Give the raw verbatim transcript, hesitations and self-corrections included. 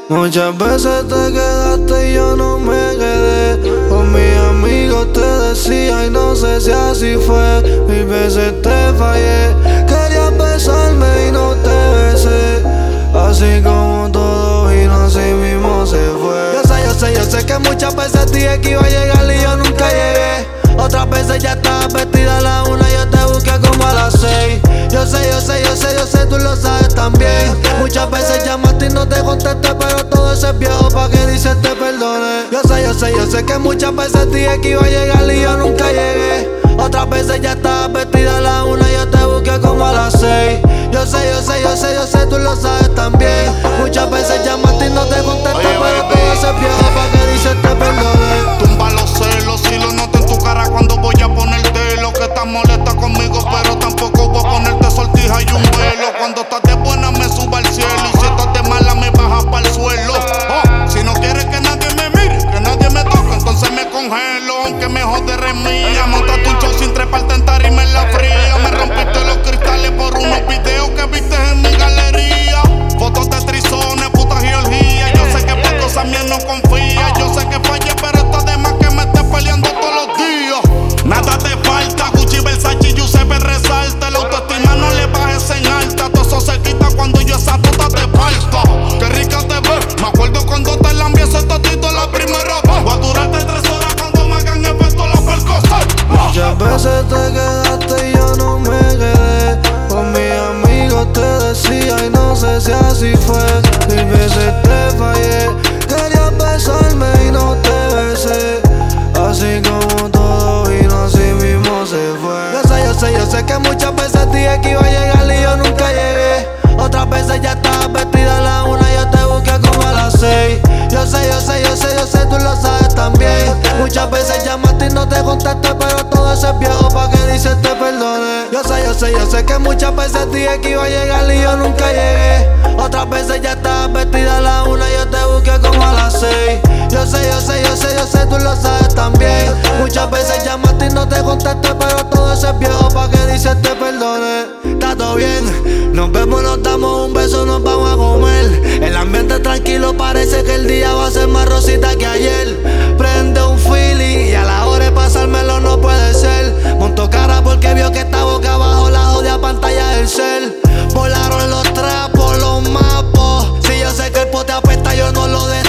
Muchas veces te quedaste y yo no me quedé. Con mis amigos te decía y no sé si así fue. Mil veces te fallé. Querías besarme y no te besé. Así como todo vino, así mismo se fue. Yo sé, yo sé, yo sé que muchas veces dije que iba a llegar y yo nunca llegué. Otras veces ya estabas vestida a la una y yo te busqué como a las seis. Yo sé, yo sé, yo sé, yo sé, tú lo sabes también. Muchas veces llamaste y no te contesté, pero todo ese es viejo pa' que dices te perdone. Yo sé, yo sé, yo sé que muchas veces dije que iba a llegar y yo nunca llegué. Otras veces ya estabas vestida a la una y yo te busqué como a las seis. Yo sé, yo sé, yo sé, yo sé, tú lo sabes también. Muchas veces llamaste y no te contesté, Oye, pero baby, todo ese es viejo pa' que dices te perdone. tumba los celos y lo noto en tu cara cuando voy a ponerte. Lo que estás molesta conmigo, pero tampoco voy a ponerte sortija y un velo. Cuando estás de buena me subo al cielo y si estás de mala me bajas para el suelo. Oh, si no quieres que nadie me mire, que nadie me toque, entonces me congelo. Aunque me jode remía, montaste un show sin treparte en tarima en la fría. Me rompiste los cristales por unos videos que viste en mi galería. Fotos de trizones, putas y orgías. Yo sé que por cosas mías no confía. Yo sé que fallé, pero está de más que me estés peleando todos los días. Nada te falta, Gucci, Versace y Giuseppe resalta. La autoestima no le bajes en alta. Todo eso se quita cuando yo esa puta te falta. Qué rica te ves, me acuerdo cuando te la envié ese totito la primera vez. Voy a durarte tres horas cuando me hagan efecto los percocet. Muchas veces te quedaste y yo no me quedé. Con mis amigos te decía y no sé si así fue. Mil veces te fallé. Querías besarme y no te besé. Así como todo vino, así mismo se fue. Yo sé, yo sé, yo sé que muchas veces dije que iba a llegar y yo nunca llegué. Otras veces ya estabas vestida a la una y yo te busqué como a las seis. Yo sé, yo sé, yo sé, yo sé, tú lo sabes también. Muchas veces llamaste y no te contesté, pero todo eso es viejo pa' que dices te perdone. Yo sé, yo sé, yo sé que muchas veces dije que iba a llegar y yo nunca llegué. Otras veces ya estabas vestida a la una y yo te busqué como a las seis. Yo sé, yo sé, yo sé, yo sé, tú lo sabes también. Muchas veces llamaste y no te contesté, pero todo eso es viejo pa' que dices te perdone. Está todo bien, nos vemos, nos damos un beso, nos vamos a comer. El ambiente tranquilo, parece que el día va a ser más rosita que ayer. Prende un feeling y a la hora de pasármelo no puede ser. Monto cara porque vio que está boca abajo la jodida pantalla del cel. Volaron los trapos, los mapos. Si yo sé que el pote apesta, yo no lo dejo.